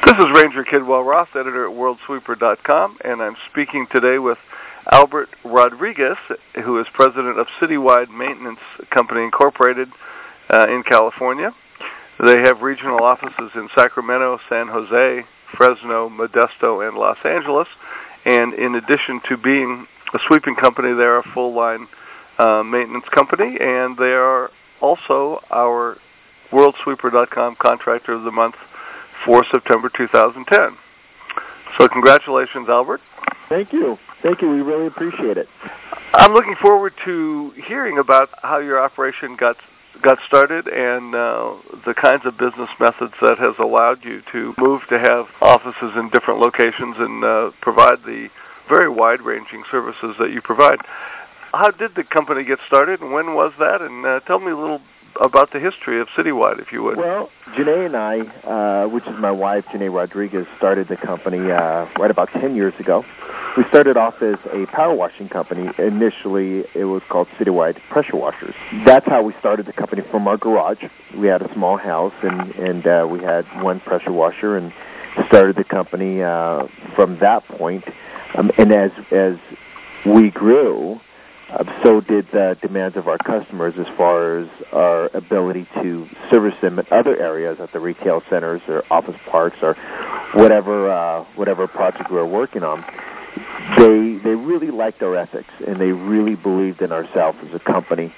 This is Ranger Kidwell Ross, editor at WorldSweeper.com, and I'm speaking today with Albert Rodriguez, who is president of Citywide Maintenance Company Incorporated in California. They have regional offices in Sacramento, San Jose, Fresno, Modesto, and Los Angeles. And in addition to being a sweeping company, they're a full-line maintenance company, and they are also our WorldSweeper.com Contractor of the Month for September 2010. So congratulations, Albert. Thank you. Thank you. We really appreciate it. I'm looking forward to hearing about how your operation got started and the kinds of business methods that has allowed you to move to have offices in different locations and provide the very wide-ranging services that you provide. How did the company get started, and when was that? And tell me a little about the history of Citywide, if you would. Well, Janae and I, which is my wife, Janae Rodriguez, started the company right about 10 years ago. We started off as a power washing company. Initially, it was called Citywide Pressure Washers. That's how we started the company, from our garage. We had a small house, and we had one pressure washer, and started the company from that point. And as we grew, so did the demands of our customers as far as our ability to service them in other areas at the retail centers or office parks or whatever project we were working on. They really liked our ethics, and they really believed in ourselves as a company.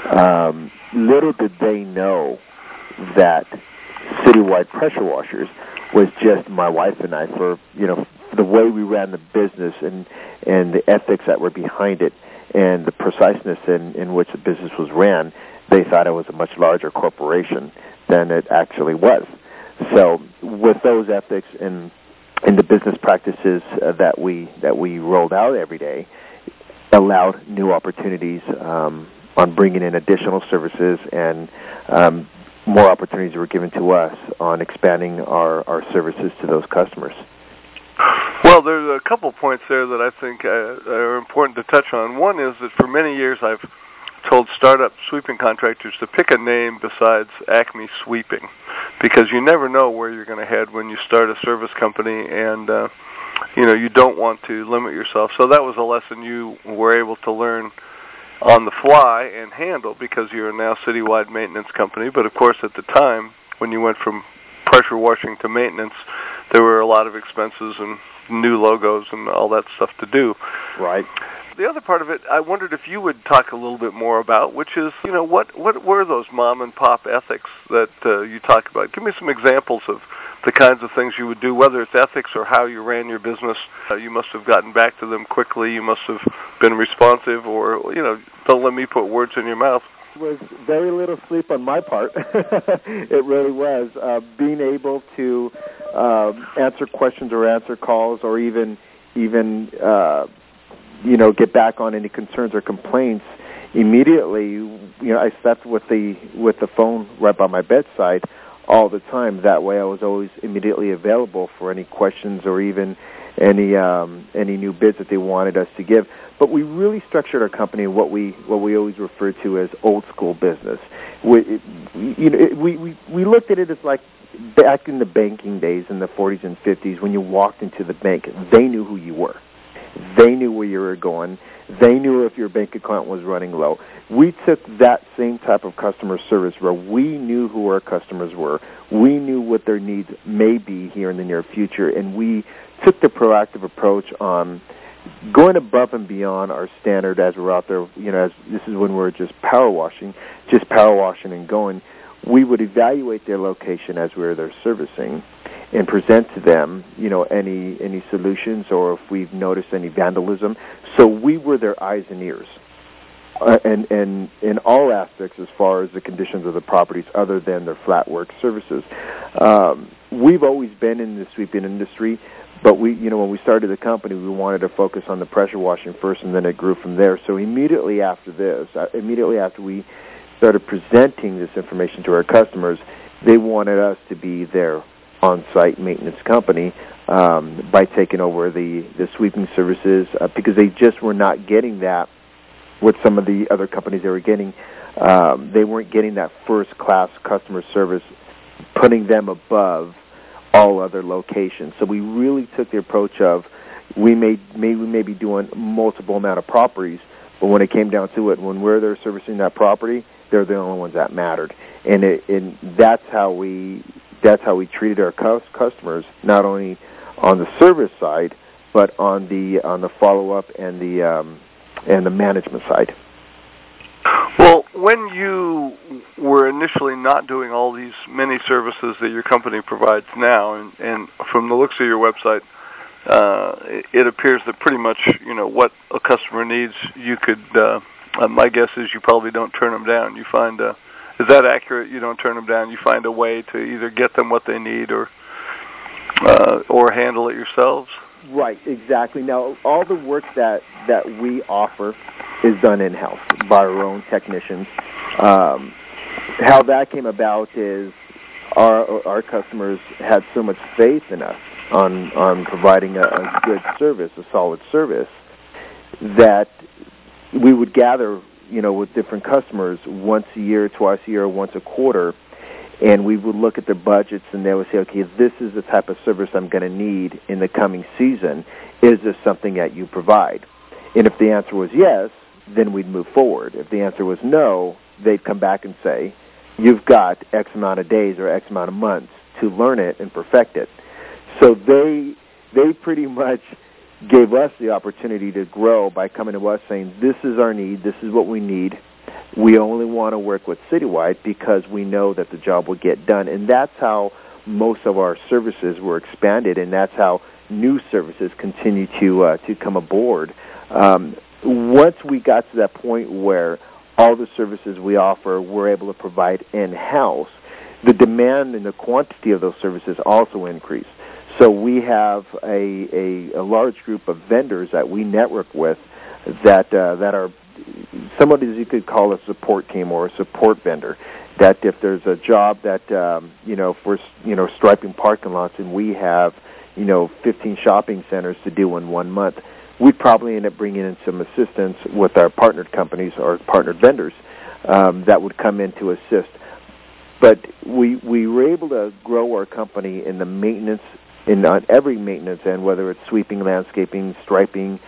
Little did they know that Citywide Pressure Washers was just my wife and I, for the way we ran the business and the ethics that were behind it, and the preciseness in which the business was ran. They thought it was a much larger corporation than it actually was. So with those ethics and the business practices that we rolled out every day, allowed new opportunities on bringing in additional services, and more opportunities were given to us on expanding our services to those customers. Well, there's a couple points there that I think are important to touch on. One is that for many years I've told startup sweeping contractors to pick a name besides Acme Sweeping, because you never know where you're going to head when you start a service company, and you don't want to limit yourself. So that was a lesson you were able to learn on the fly and handle, because you're now Citywide Maintenance Company. But of course, at the time when you went from pressure washing to maintenance, there were a lot of expenses and new logos and all that stuff to do. Right. The other part of it, I wondered if you would talk a little bit more about, which is, what were those mom and pop ethics that you talk about? Give me some examples of the kinds of things you would do, whether it's ethics or how you ran your business. You must have gotten back to them quickly. You must have been responsive, or, don't let me put words in your mouth. Was very little sleep on my part. It really was. Being able to answer questions or answer calls, or even get back on any concerns or complaints immediately. I slept with the phone right by my bedside all the time. That way, I was always immediately available for any questions or even any new bids that they wanted us to give. But we really structured our company what we always refer to as old school business. We looked at it as like back in the banking days in the 40s and 50s, when you walked into the bank, they knew who you were. They knew where you were going. They knew if your bank account was running low. We took that same type of customer service, where we knew who our customers were. We knew what their needs may be here in the near future, and we took the proactive approach on going above and beyond our standard as we're out there. As this is when we're just power washing and going. We would evaluate their location as we're there servicing, and present to them, any solutions, or if we've noticed any vandalism. So we were their eyes and ears, and in all aspects as far as the conditions of the properties, other than their flat work services. We've always been in the sweeping industry, but when we started the company, we wanted to focus on the pressure washing first, and then it grew from there. So immediately after we started presenting this information to our customers, they wanted us to be their on-site maintenance company by taking over the sweeping services, because they just were not getting that with some of the other companies they were getting. They weren't getting that first-class customer service, putting them above all other locations. So we really took the approach of we may be doing multiple amount of properties, but when it came down to it, when we're there servicing that property, they're the only ones that mattered, and that's how we treated our customers, not only on the service side, but on the follow up and the management side. Well, when you were initially not doing all these many services that your company provides now, and from the looks of your website, it appears that pretty much, what a customer needs, you could, my guess is you probably don't turn them down. You find, is that accurate? You don't turn them down. You find a way to either get them what they need or handle it yourselves? Right, exactly. Now, all the work that we offer is done in-house by our own technicians. How that came about is our customers had so much faith in us on providing a good service, a solid service, that we would gather, with different customers once a year, twice a year, once a quarter, and we would look at their budgets, and they would say, okay, this is the type of service I'm going to need in the coming season. Is this something that you provide? And if the answer was yes, then we'd move forward. If the answer was no, they'd come back and say, you've got X amount of days or X amount of months to learn it and perfect it. So they pretty much gave us the opportunity to grow by coming to us saying, this is our need, this is what we need. We only want to work with Citywide because we know that the job will get done. And that's how most of our services were expanded, and that's how new services continue to come aboard. Once we got to that point where all the services we offer we're able to provide in-house, the demand and the quantity of those services also increased. So we have a large group of vendors that we network with that are somebody you could call a support team or a support vendor. That if there's a job that for striping parking lots, and we have 15 shopping centers to do in 1 month, we'd probably end up bringing in some assistance with our partnered companies or partnered vendors that would come in to assist. But we were able to grow our company in the maintenance, on every maintenance end, whether it's sweeping, landscaping, striping,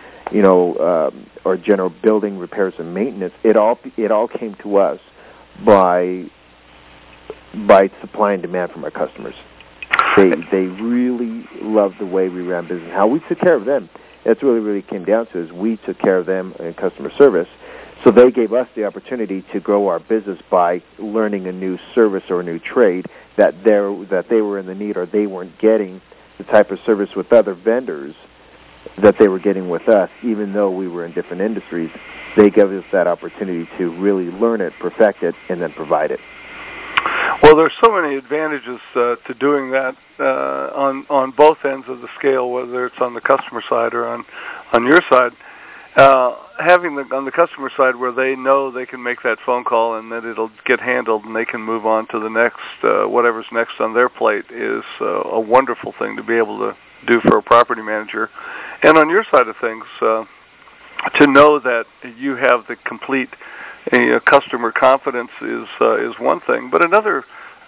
or general building repairs and maintenance. It all came to us by supply and demand from our customers. They really loved the way we ran business, how we took care of them. That's really came down to, is we took care of them in customer service. So they gave us the opportunity to grow our business by learning a new service or a new trade that they were in the need, or they weren't getting the type of service with other vendors that they were getting with us, even though we were in different industries. They gave us that opportunity to really learn it, perfect it, and then provide it. Well, there's so many advantages to doing that on both ends of the scale, whether it's on the customer side or on your side. Having on the customer side where they know they can make that phone call and that it'll get handled and they can move on to the next, whatever's next on their plate, is a wonderful thing to be able to do for a property manager. And on your side of things, to know that you have the complete customer confidence is one thing. But another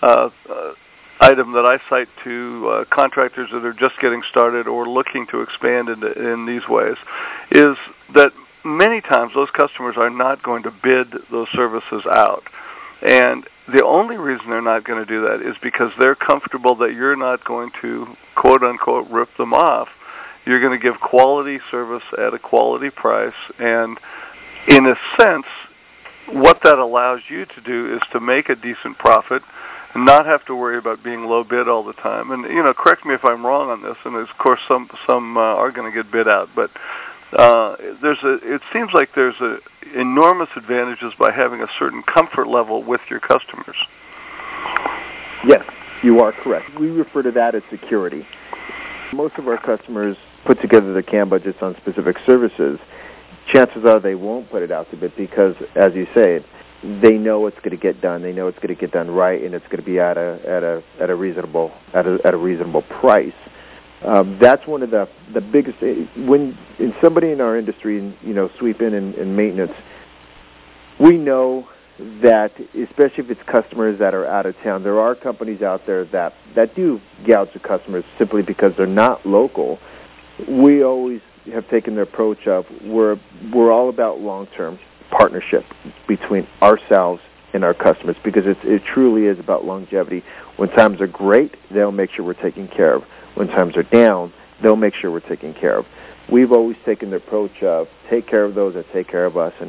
item that I cite to contractors that are just getting started or looking to expand in these ways is that many times those customers are not going to bid those services out. And the only reason they're not going to do that is because they're comfortable that you're not going to, quote-unquote, rip them off. You're going to give quality service at a quality price. And in a sense, what that allows you to do is to make a decent profit and not have to worry about being low bid all the time. And, correct me if I'm wrong on this, and of course some are going to get bid out, but it seems like there's enormous advantages by having a certain comfort level with your customers. Yes, you are correct. We refer to that as security. Most of our customers put together their CAM budgets on specific services. Chances are they won't put it out to bid because, as you say, they know it's going to get done. They know it's going to get done right, and it's going to be at a reasonable price. That's one of the biggest. When somebody in our industry, sweeping and maintenance, we know that, especially if it's customers that are out of town, there are companies out there that do gouge the customers simply because they're not local. We always have taken the approach of we're all about long-term partnership between ourselves and our customers, because it truly is about longevity. When times are great, they'll make sure we're taken care of. When times are down, they'll make sure we're taken care of. We've always taken the approach of take care of those that take care of us, and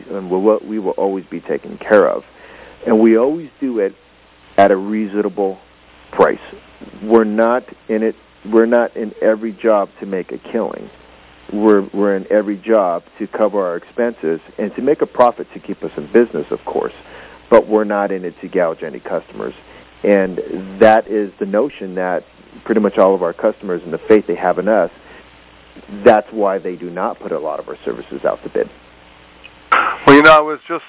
we will always be taken care of. And we always do it at a reasonable price. We're not in every job to make a killing. We're in every job to cover our expenses and to make a profit to keep us in business, of course. But we're not in it to gouge any customers. And that is the notion that pretty much all of our customers and the faith they have in us, that's why they do not put a lot of our services out to bid. Well, I was just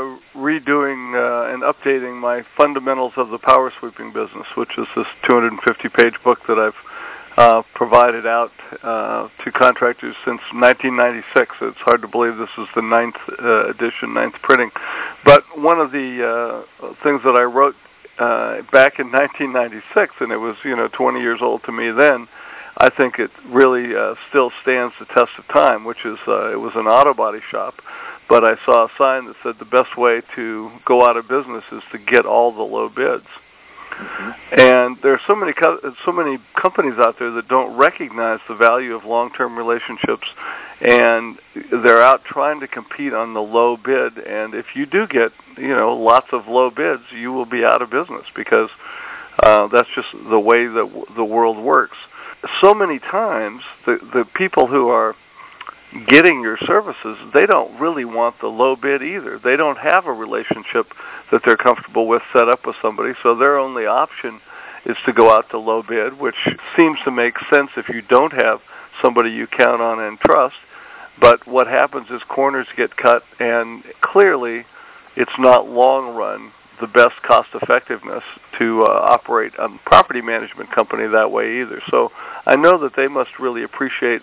redoing and updating my Fundamentals of the Power Sweeping Business, which is this 250-page book that I've provided out to contractors since 1996. It's hard to believe this is the 9th edition, 9th printing. But one of the things that I wrote back in 1996, and it was 20 years old to me then, I think it really still stands the test of time, which is it was an auto body shop, but I saw a sign that said the best way to go out of business is to get all the low bids. Mm-hmm. And there are so many companies out there that don't recognize the value of long-term relationships, and they're out trying to compete on the low bid. And if you do get lots of low bids, you will be out of business, because that's just the way that the world works. So many times the people who are getting your services, they don't really want the low bid either. They don't have a relationship that they're comfortable with set up with somebody, so their only option is to go out to low bid, which seems to make sense if you don't have somebody you count on and trust. But what happens is corners get cut, and clearly it's not long run the best cost effectiveness to operate a property management company that way either. So I know that they must really appreciate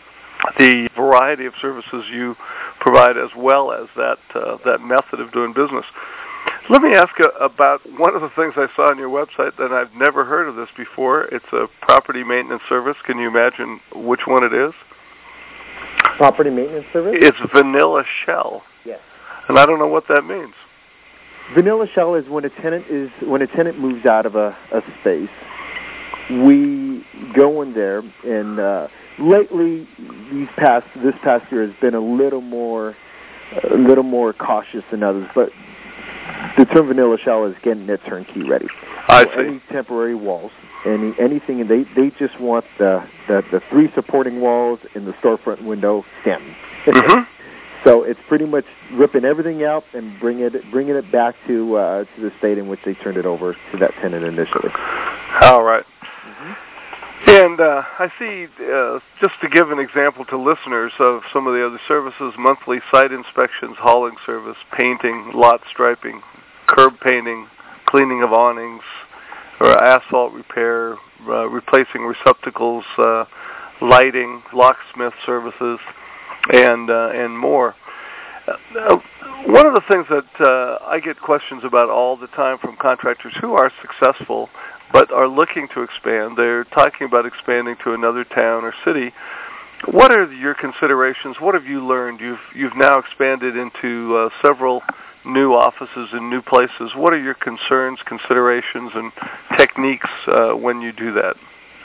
the variety of services you provide, as well as that method of doing business. Let me ask about one of the things I saw on your website, that I've never heard of this before. It's a property maintenance service. Can you imagine which one it is? Property maintenance service? It's Vanilla Shell. Yes. And I don't know what that means. Vanilla Shell is when a tenant moves out of a space. We go in there, and lately this past year has been a little more cautious than others. But the term Vanilla Shell is getting it turnkey ready. I see. Any temporary walls, anything, and they just want the 3 supporting walls in the storefront window stamped. Mm-hmm. So it's pretty much ripping everything out and bringing it back to the state in which they turned it over to that tenant initially. All right. Mm-hmm. And I see, just to give an example to listeners of some of the other services, monthly site inspections, hauling service, painting, lot striping, curb painting, cleaning of awnings, or asphalt repair, replacing receptacles, lighting, locksmith services, and more. One of the things that I get questions about all the time from contractors who are successful but are looking to expand, they're talking about expanding to another town or city. What are your considerations? What have you learned? You've now expanded into several new offices in new places. What are your concerns, considerations, and techniques when you do that?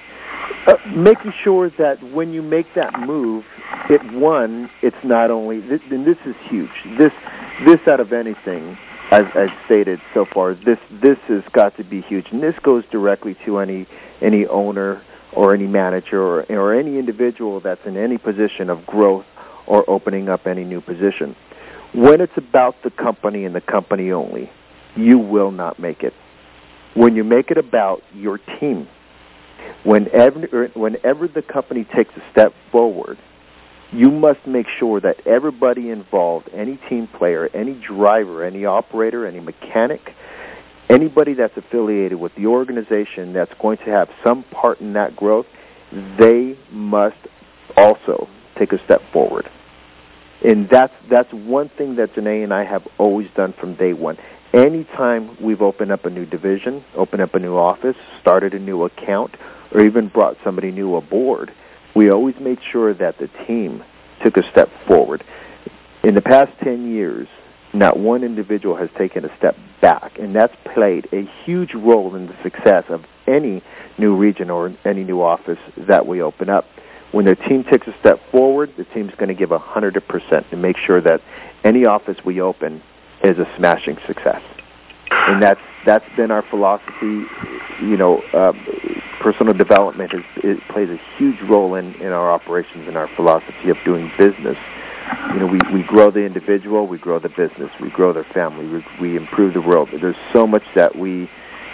Making sure that when you make that move, it's not only, and this is huge. This out of anything I've stated so far, this has got to be huge, and this goes directly to any owner or any manager or any individual that's in any position of growth or opening up any new position. When it's about the company and the company only, you will not make it. When you make it about your team, whenever the company takes a step forward, you must make sure that everybody involved, any team player, any driver, any operator, any mechanic, anybody that's affiliated with the organization that's going to have some part in that growth, they must also take a step forward. And that's one thing that Janae and I have always done from day one. Anytime we've opened up a new division, opened up a new office, started a new account, or even brought somebody new aboard, we always made sure that the team took a step forward. In the past 10 years, not one individual has taken a step back, and that's played a huge role in the success of any new region or any new office that we open up. When the team takes a step forward, the team's going to give 100% to make sure that any office we open is a smashing success. And that's been our philosophy. Personal development it plays a huge role in our operations and our philosophy of doing business. We grow the individual, we grow the business, we grow their family, we improve the world. There's so much that we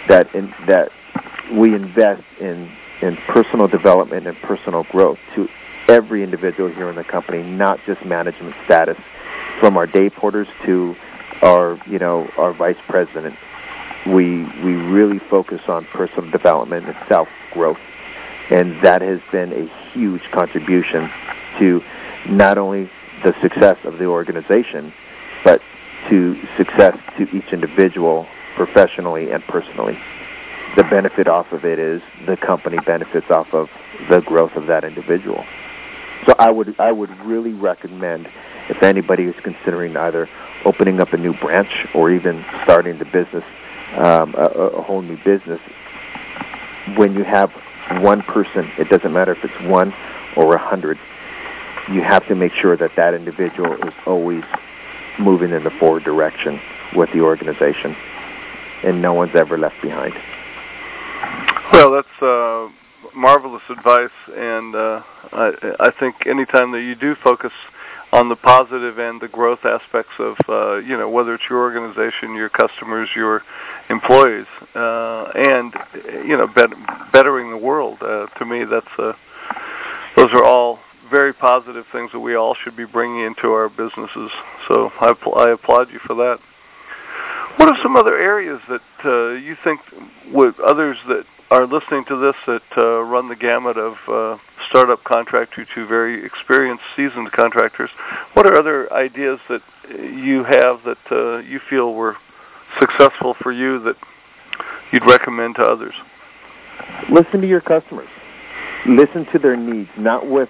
invest in personal development and personal growth to every individual here in the company, not just management status, from our day porters to our vice president. We really focus on personal development and self-growth, and that has been a huge contribution to not only the success of the organization, but to success to each individual professionally and personally. The benefit off of it is the company benefits off of the growth of that individual. So I would really recommend, if anybody is considering either opening up a new branch or even starting the business, a whole new business, when you have one person, it doesn't matter if it's 1 or 100, you have to make sure that that individual is always moving in the forward direction with the organization, and no one's ever left behind. Well, that's marvelous advice, and I think anytime that you do focus on the positive and the growth aspects of, whether it's your organization, your customers, your employees, and, bettering the world, to me, those are all very positive things that we all should be bringing into our businesses. So I applaud you for that. What are some other areas that you think with others that are listening to this that run the gamut of startup contractor to very experienced, seasoned contractors, what are other ideas that you have that you feel were successful for you that you'd recommend to others? Listen to your customers. Listen to their needs, not what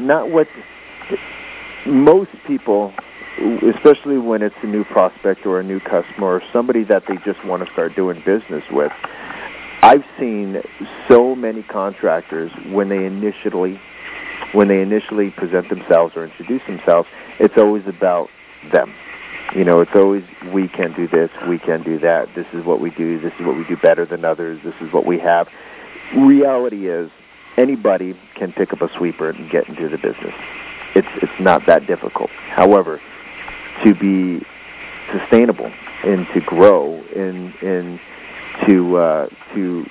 most people, especially when it's a new prospect or a new customer or somebody that they just want to start doing business with. I've seen so many contractors when they initially present themselves or introduce themselves, it's always about them. It's always, we can do this, we can do that, this is what we do, this is what we do better than others, this is what we have. Reality is, anybody can pick up a sweeper and get into the business. It's not that difficult. However, to be sustainable and to grow and to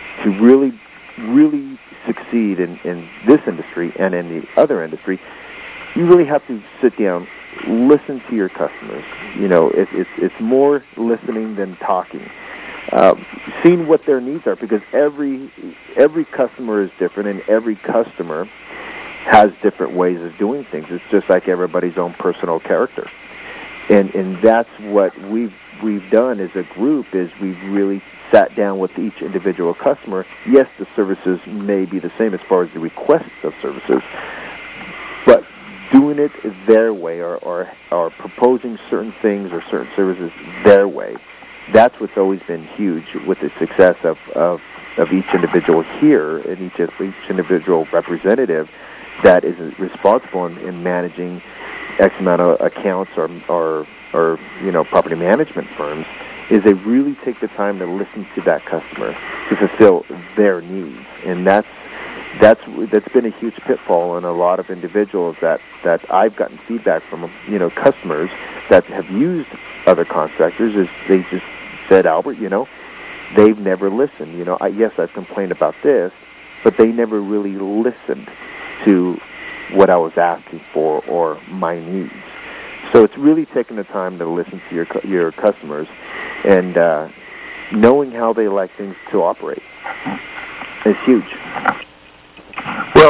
really succeed in this industry and in the other industry, you really have to sit down, listen to your customers. It's more listening than talking. Seeing what their needs are, because every customer is different, and every customer has different ways of doing things. It's just like everybody's own personal character, and that's what we've done as a group. Is we've really sat down with each individual customer. Yes, the services may be the same as far as the requests of services, but doing it their way, or proposing certain things or certain services their way. That's what's always been huge with the success of each individual here and each individual representative that is responsible in managing X amount of accounts or property management firms, is they really take the time to listen to that customer to fulfill their needs. And that's been a huge pitfall in a lot of individuals that I've gotten feedback from, customers that have used other contractors, is they just said, Albert, they've never listened. Yes, I've complained about this, but they never really listened to what I was asking for or my needs. So it's really taking the time to listen to your customers and knowing how they like things to operate is huge. Well,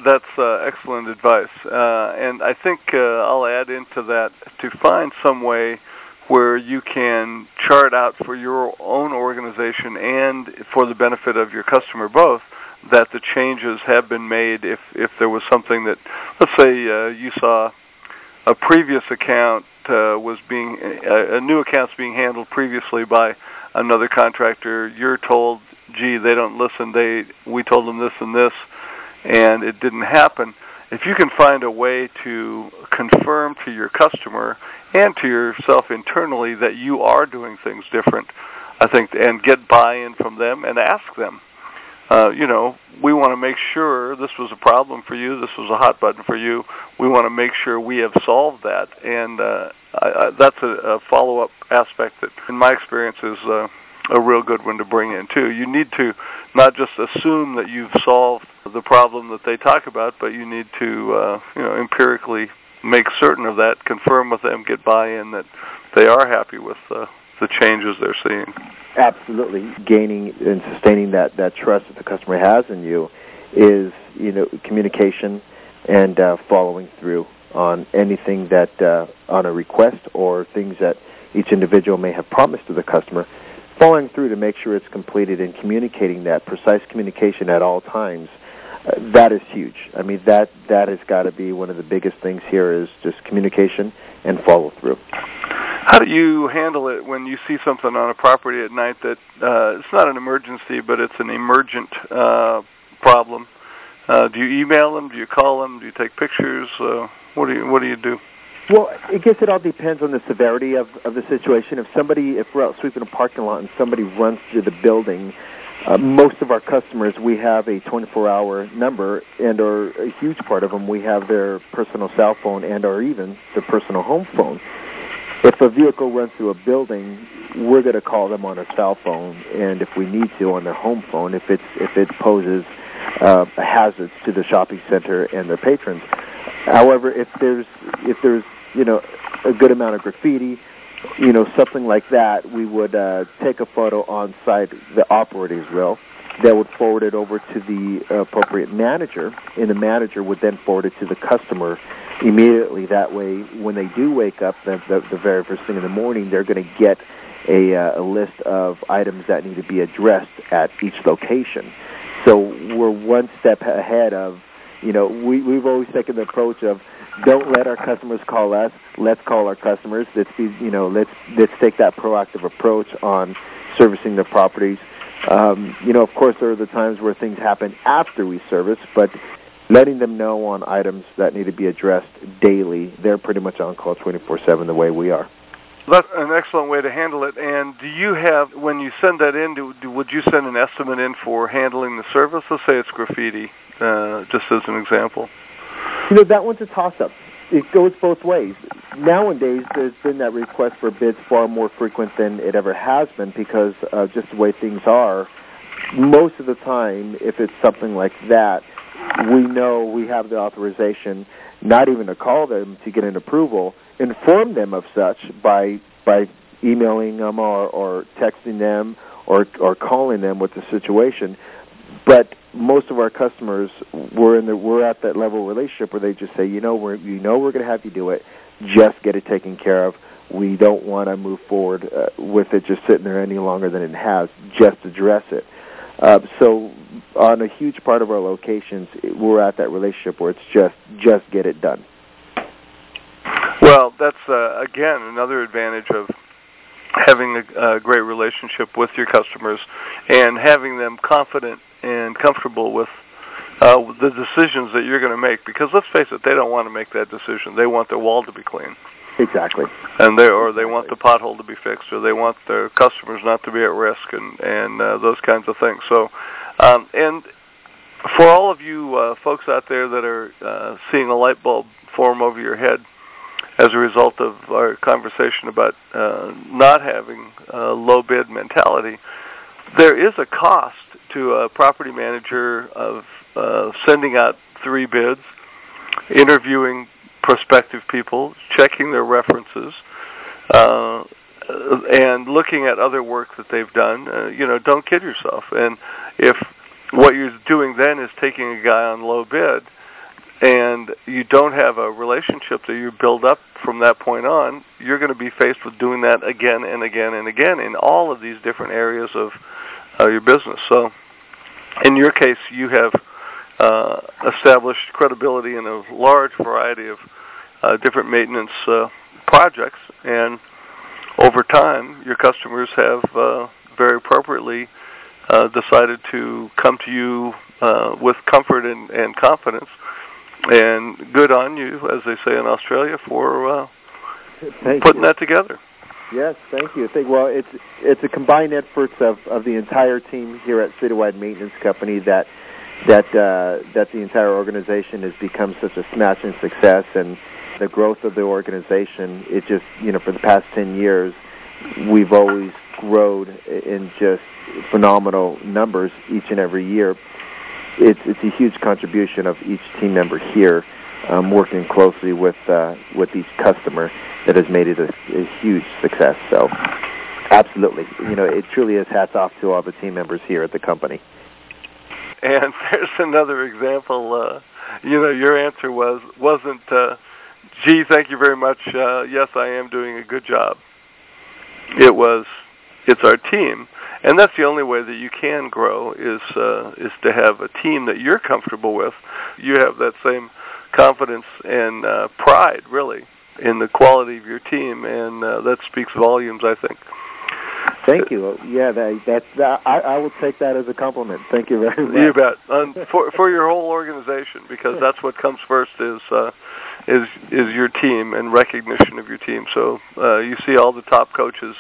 That's excellent advice. And I think I'll add into that to find some way where you can chart out for your own organization and for the benefit of your customer both that the changes have been made if there was something that, let's say you saw a previous account was being, a new account's being handled previously by another contractor. You're told, gee, they don't listen, we told them this and this, and it didn't happen. If you can find a way to confirm to your customer and to yourself internally that you are doing things different, I think, and get buy-in from them and ask them, we want to make sure this was a problem for you, this was a hot button for you, we want to make sure we have solved that, and that's a follow-up aspect that, in my experience, is a real good one to bring in, too. You need to not just assume that you've solved the problem that they talk about, but you need to, empirically make certain of that, confirm with them, get buy-in that they are happy with the changes they're seeing. Absolutely. Gaining and sustaining that trust that the customer has in you is, communication and following through on anything that, on a request or things that each individual may have promised to the customer, following through to make sure it's completed and communicating that, precise communication at all times. That is huge. I mean, that has got to be one of the biggest things here is just communication and follow through. How do you handle it when you see something on a property at night that it's not an emergency, but it's an emergent problem? Do you email them? Do you call them? Do you take pictures? What do you do? Well, I guess it all depends on the severity of the situation. If we're out sweeping a parking lot and somebody runs through the building, most of our customers, we have a 24-hour number, or a huge part of them, we have their personal cell phone or even their personal home phone. If a vehicle runs through a building, we're going to call them on a cell phone, and if we need to, on their home phone, if it poses hazards to the shopping center and their patrons. However, if there's a good amount of graffiti, something like that, we would take a photo on site, the operators will. They would forward it over to the appropriate manager, and the manager would then forward it to the customer immediately. That way, when they do wake up the very first thing in the morning, they're going to get a list of items that need to be addressed at each location. So we're one step ahead of, we've always taken the approach of, don't let our customers call us. Let's call our customers. Let's take that proactive approach on servicing the properties. Of course, there are the times where things happen after we service, but letting them know on items that need to be addressed daily, they're pretty much on call 24/7 the way we are. That's an excellent way to handle it. And do you have, when you send that in, would you send an estimate in for handling the service? Let's say it's graffiti, just as an example. That one's a toss-up. It goes both ways. Nowadays, there's been that request for bids far more frequent than it ever has been because just the way things are. Most of the time, if it's something like that, we know we have the authorization not even to call them to get an approval, inform them of such by emailing them or texting them or calling them with the situation. But most of our customers, we're at that level of relationship where they just say, we're going to have you do it. Just get it taken care of. We don't want to move forward with it just sitting there any longer than it has. Just address it. So on a huge part of our locations, we're at that relationship where it's just get it done. Well, that's, again, another advantage of having a great relationship with your customers and having them confident and comfortable with the decisions that you're going to make. Because let's face it, they don't want to make that decision. They want their wall to be clean. Exactly. And they want the pothole to be fixed, or they want their customers not to be at risk, and those kinds of things. So, and for all of you folks out there that are seeing a light bulb form over your head as a result of our conversation about not having a low bid mentality, there is a cost to a property manager of sending out 3 bids, interviewing prospective people, checking their references, and looking at other work that they've done. Don't kid yourself. And if what you're doing then is taking a guy on low bid, and you don't have a relationship that you build up from that point on, you're going to be faced with doing that again and again and again in all of these different areas of your business. So in your case, you have established credibility in a large variety of different maintenance projects, and over time, your customers have very appropriately decided to come to you with comfort and confidence. And good on you, as they say in Australia, for putting that together. Yes, thank you. Well, it's a combined efforts of the entire team here at Citywide Maintenance Company that the entire organization has become such a smashing success, and the growth of the organization. It just, for the past 10 years, we've always grown in just phenomenal numbers each and every year. It's a huge contribution of each team member here, working closely with each customer that has made it a huge success. So, absolutely, it truly is hats off to all the team members here at the company. And there's another example. Your answer wasn't, "Gee, thank you very much. Yes, I am doing a good job." It was, "It's our team." And that's the only way that you can grow is to have a team that you're comfortable with. You have that same confidence and pride, really, in the quality of your team, and that speaks volumes, I think. Thank you. Yeah, I will take that as a compliment. Thank you very much. You bet. For your whole organization, because that's what comes first is your team and recognition of your team. So you see all the top coaches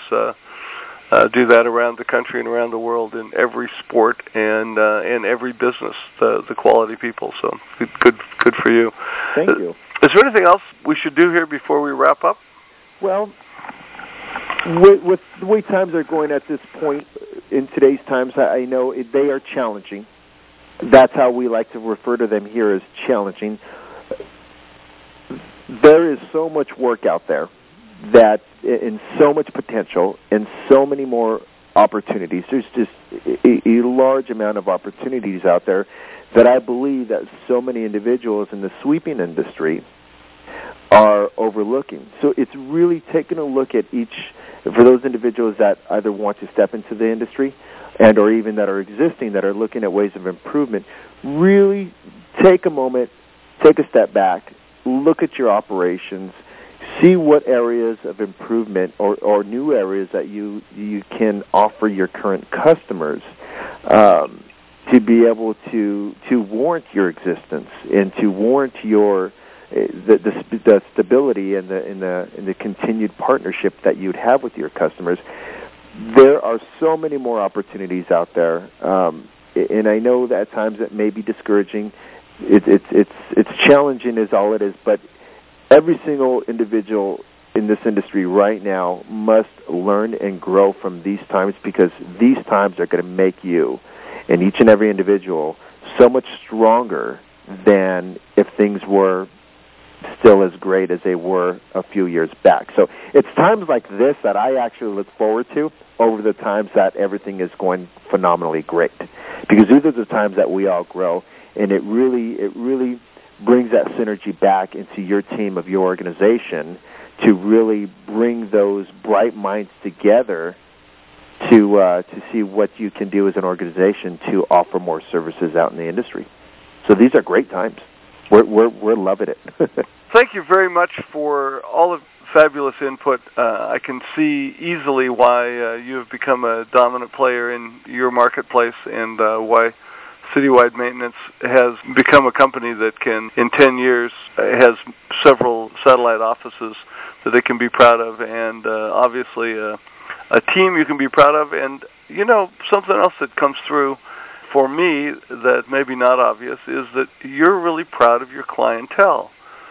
do that around the country and around the world in every sport and in every business. The quality people. So good for you. Thank you. Is there anything else we should do here before we wrap up? Well, with the way times are going at this point in today's times, I know they are challenging. That's how we like to refer to them here, as challenging. There is so much work out there, and so much potential, and so many more opportunities. There's just a large amount of opportunities out there that I believe that so many individuals in the sweeping industry are overlooking. So it's really taking a look at for those individuals that either want to step into the industry and or even that are existing, that are looking at ways of improvement, really take a moment, take a step back, look at your operations, see what areas of improvement or new areas that you can offer your current customers to be able to warrant your existence and to warrant your the stability and the continued partnership that you'd have with your customers. There are so many more opportunities out there, and I know that at times it may be discouraging. It's challenging, is all it is. But every single individual in this industry right now must learn and grow from these times, because these times are going to make you and each and every individual so much stronger than if things were still as great as they were a few years back. So it's times like this that I actually look forward to over the times that everything is going phenomenally great, because these are the times that we all grow, and it really brings that synergy back into your team of your organization to really bring those bright minds together to see what you can do as an organization to offer more services out in the industry. So these are great times. We're loving it. Thank you very much for all of fabulous input. I can see easily why you have become a dominant player in your marketplace, and why Citywide Maintenance has become a company that can, in 10 years, has several satellite offices that it can be proud of, and obviously a team you can be proud of. And, something else that comes through for me that maybe not obvious is that you're really proud of your clientele.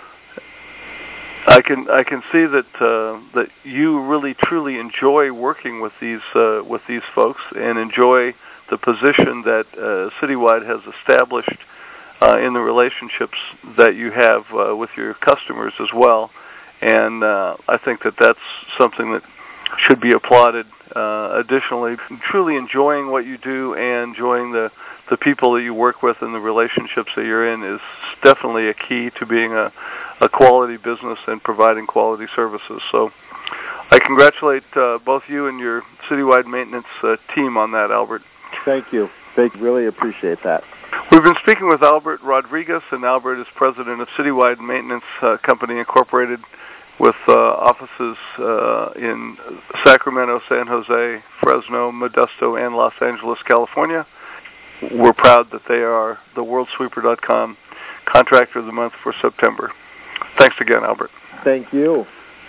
I can see that you really truly enjoy working with these folks and enjoy the position that Citywide has established in the relationships that you have with your customers as well. And I think that that's something that should be applauded. Additionally, truly enjoying what you do and enjoying the people that you work with and the relationships that you're in is definitely a key to being a quality business and providing quality services. So I congratulate both you and your Citywide Maintenance team on that, Albert. Thank you. Really appreciate that. We've been speaking with Albert Rodriguez, and Albert is president of Citywide Maintenance Company Incorporated, with offices in Sacramento, San Jose, Fresno, Modesto, and Los Angeles, California. We're proud that they are the WorldSweeper.com Contractor of the Month for September. Thanks again, Albert. Thank you.